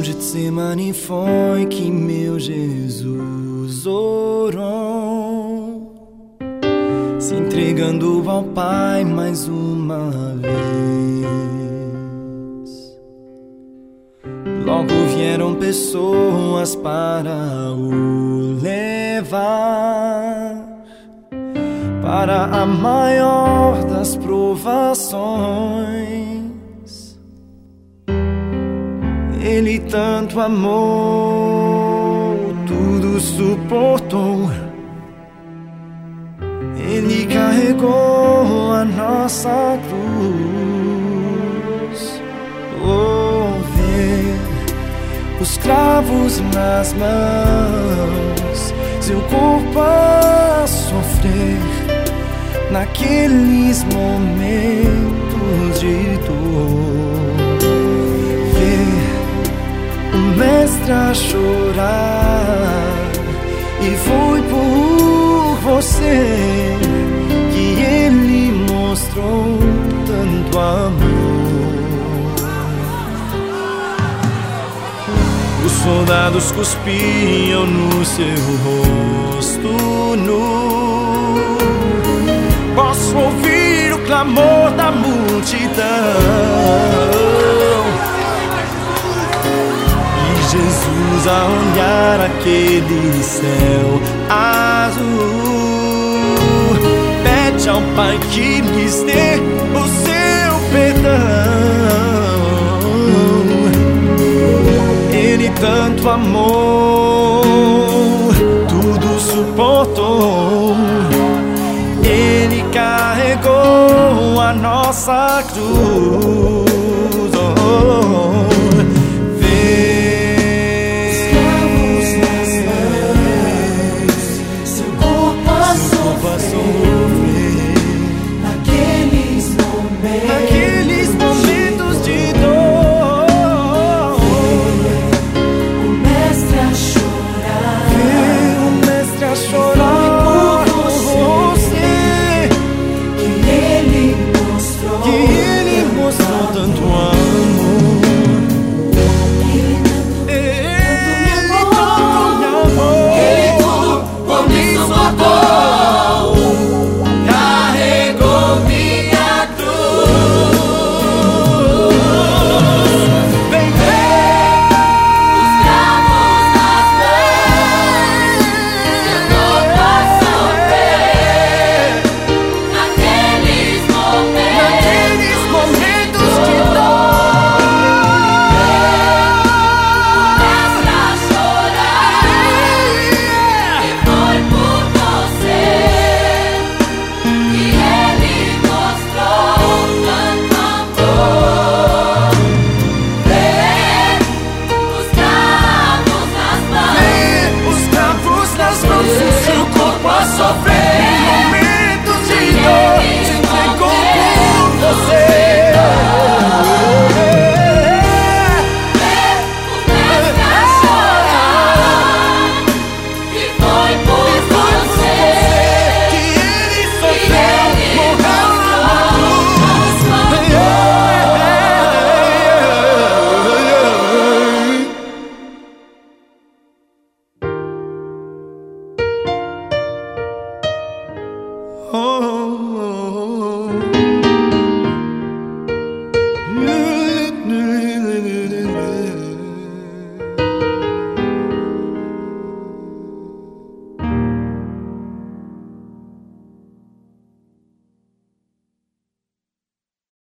Getsemane foi que meu Jesus orou, se entregando ao Pai mais uma vez. Logo vieram pessoas para o levar para a maior das provações. Ele tanto amou, tudo suportou. Ele carregou a nossa cruz. Oh, ver os cravos nas mãos, seu corpo a sofrer naqueles momentos de dor. Ver o mestre a chorar, e foi por você que ele mostrou tanto amor. Os soldados cuspiam no seu rosto nu. Posso ouvir o clamor da multidão. Jesus a olhar aquele céu azul, pede ao Pai que lhes dê o seu perdão. Ele tanto amou, tudo suportou. Ele carregou a nossa cruz. Oh, naqueles momentos de dor, o mestre a chorar, ver o mestre a chorar por você, que ele mostrou tanto amor. Ele tudo por mim suportou, carregou minha cruz. Vem ver os cravos nas mãos, seu corpo a sofrer naqueles momentos de dor. Mestre a chorar, e foi por você que ele mostrou tanto amor. Ver os cravos nas mãos, o seu corpo a sofrer momentos de dor, se entregou por você. Ver o mestre a chorar, e foi por você que ele sofreu, morreu na cruz. Oh,